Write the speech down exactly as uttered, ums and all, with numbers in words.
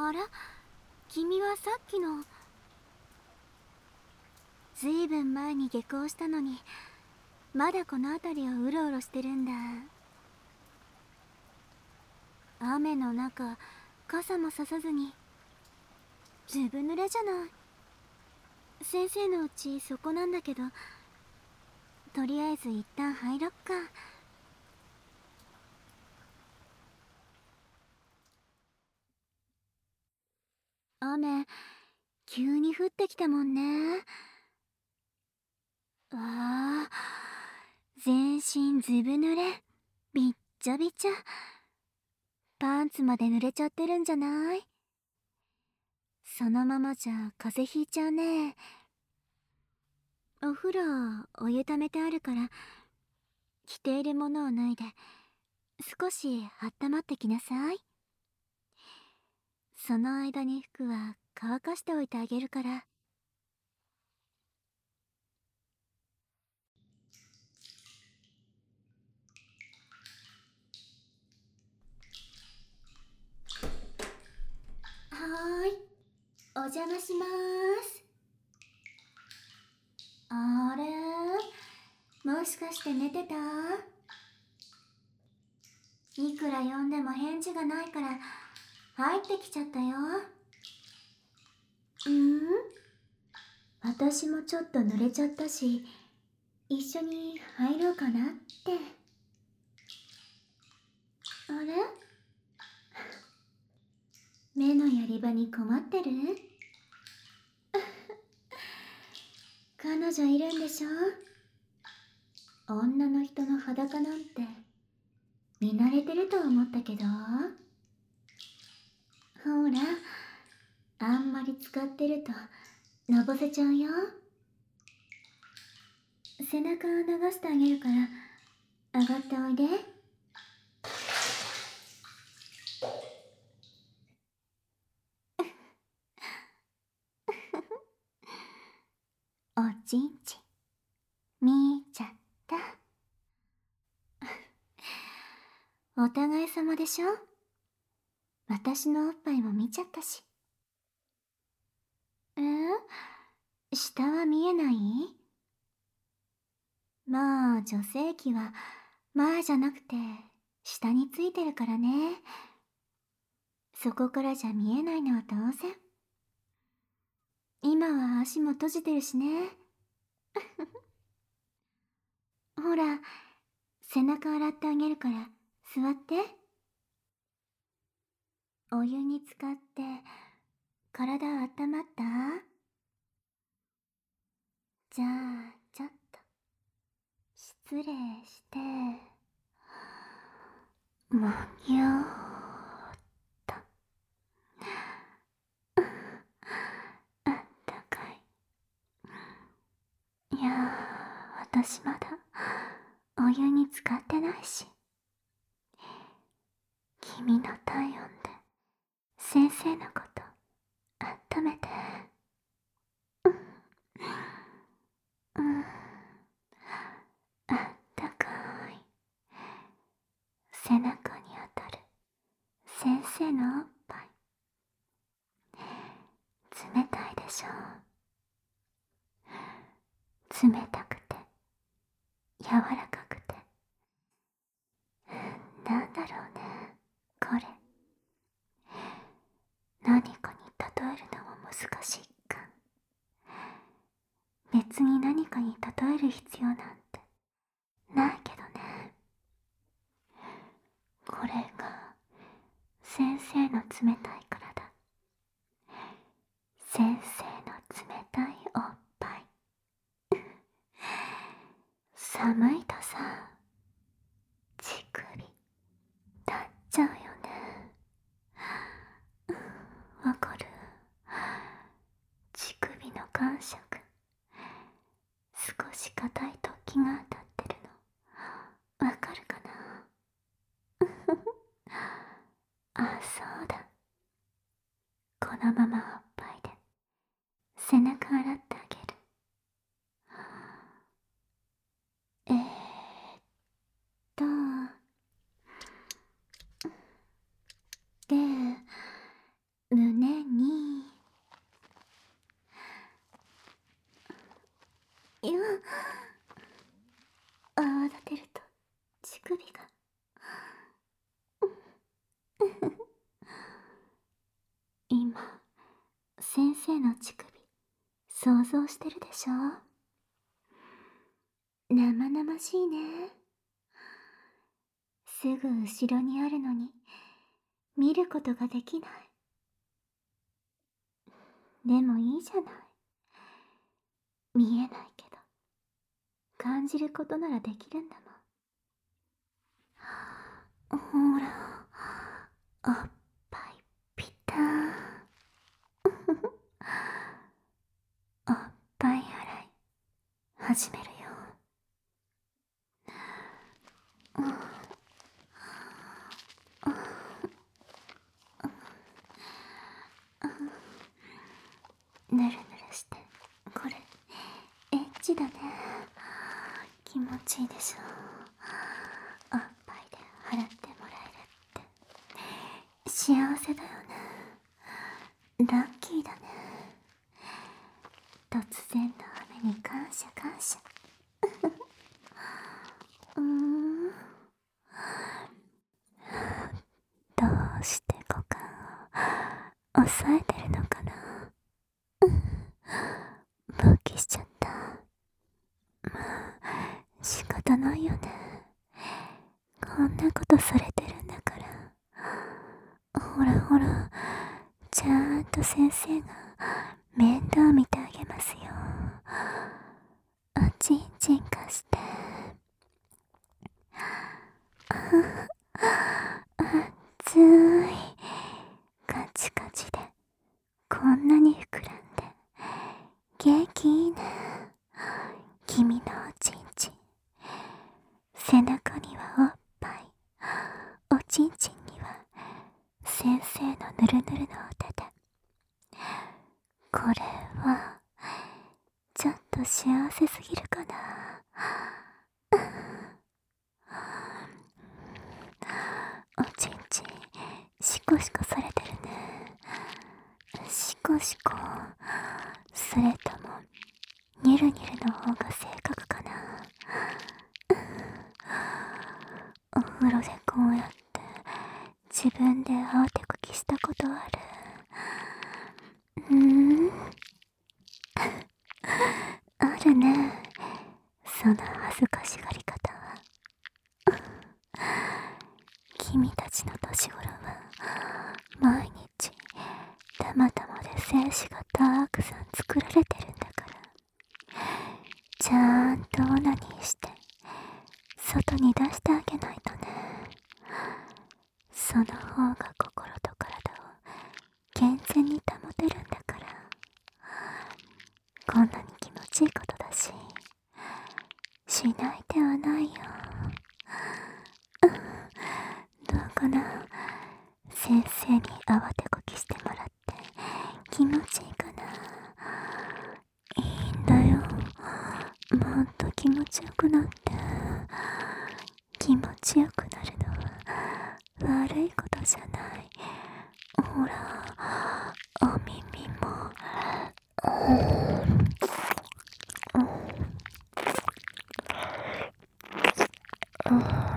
あら、君はさっきの。ずいぶん前に下校したのに、まだこの辺りをうろうろしてるんだ。雨の中、傘もささずに。ずぶ濡れじゃない。先生のうちそこなんだけど、とりあえず一旦入ろっか。雨、急に降ってきたもんね。わあ、全身ずぶ濡れ、びっちゃびちゃ。パンツまで濡れちゃってるんじゃない？そのままじゃ風邪ひいちゃうね。お風呂、お湯ためてあるから、着ているものを脱いで、少し温まってきなさい。その間に服は乾かしておいてあげるから。はーい、お邪魔しまーす。あれ？もしかして寝てた？いくら呼んでも返事がないから入ってきちゃったよ。うん？私もちょっと濡れちゃったし、一緒に入ろうかなって。あれ？目のやり場に困ってる？彼女いるんでしょ？女の人の裸なんて見慣れてると思ったけど。ほら、あんまり使ってるとのぼせちゃうよ。背中を流してあげるから上がっておいで。おちんちん見ちゃった。お互い様でしょ。私のおっぱいも見ちゃったし。えー、下は見えない？まあ女性器は前じゃなくて下についてるからね。そこからじゃ見えないのは当然。今は足も閉じてるしね。ほら、背中洗ってあげるから座って。お湯に浸かって体温まった？じゃあちょっと失礼して。むぎゅーっと。あったかい。いやー、私まだお湯に浸かってないし。君の体温で先生のこと温めて。うん、あったかい。背中に当たる先生のおっぱい、冷たいでしょ。冷たくて柔らかくて、なんだろうね、これ。何かに例えるのも難しいか。別に何かに例える必要なんてないけどね。これが先生の冷たい体、先生の冷たいおっぱい。寒いとさ、乳首立っちゃうよね。わかる？乳首の感触、少し硬い突起が当たってるのわかるかな？あ、そうだ。このままおっぱいで背中洗ってあげる。えーっとで、胸泡立てると乳首が今先生の乳首想像してるでしょ。生々しいね。すぐ後ろにあるのに見ることができない。でもいいじゃない。見えないけど感じることならできるんだもん。ほら、おっぱいピターン。おっぱい洗い始めるよ。ぬるぬるしてこれエッチだね。気持ちいいでしょ。おっぱいで払ってもらえるって幸せだよね。ラッキーだね。突然の雨に感謝感謝。うーん、どうして股間を押さえてるのかな。勃起しちゃった。まあ仕方ないよね。こんなことされてるんだから。ほらほら、ちゃんと先生が面倒見てあげますよ。おちんちん貸して。熱いカチカチでこんなに膨らんで元気いいね。君のおちんちん、背中にはおっぱい、おちんちんには先生のぬるぬるのお手で。これはちょっと幸せすぎるかな。おちんちんシコシコされてるね。シコシコ、それともニュルニュルの方が正確かな。お風呂でこうやって自分で慌てこきしたことある？うーんあるね、その恥ずかしがり方は。君たちの年頃は毎日たまたまで精子がたくさん作られてるんだから、ちゃんとオナニーして外に出してあげないとね。その方が心と体を健全に保てるんだから。こんなに気持ちいいことだし、しない手はないよ。どうかな、先生に慌てこきしてもらって気持ちいいかな。いいんだよ、もっと気持ちよくなって。気持ちよくなるのは悪いことじゃない。ほら、お耳も、うんうん